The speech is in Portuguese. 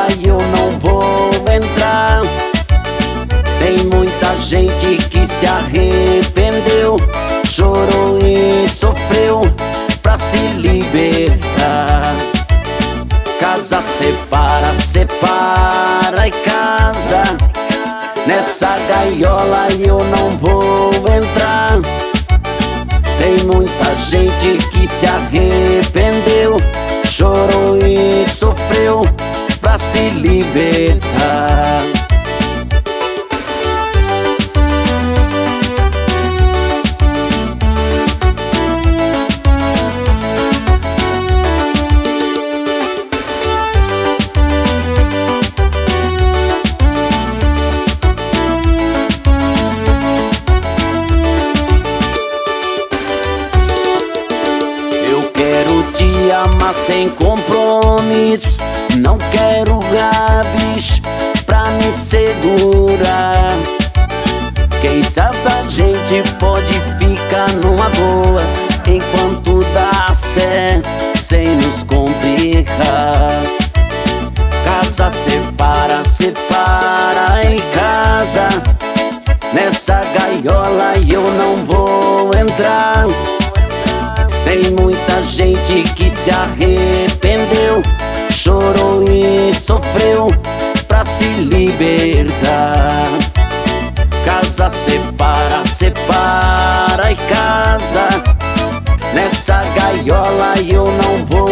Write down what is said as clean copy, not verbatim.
e eu não vou entrar. Tem muita gente que se arrependeu, chorou e sofreu pra se libertar. Casa separa, separa e casa. Nessa gaiola eu não vou entrar. Tem muita gente que se arrependeu, chorou e sofreu pra se libertar. Te amar sem compromisso, não quero rabis pra me segurar. Quem sabe a gente pode ficar numa boa, enquanto dá certo, sem nos complicar. Casa separa, separa em casa. Nessa gaiola eu não vou entrar. Tem muita gente que se arrependeu, chorou e sofreu pra se libertar. Casa separa, separa e casa. Nessa gaiola eu não vou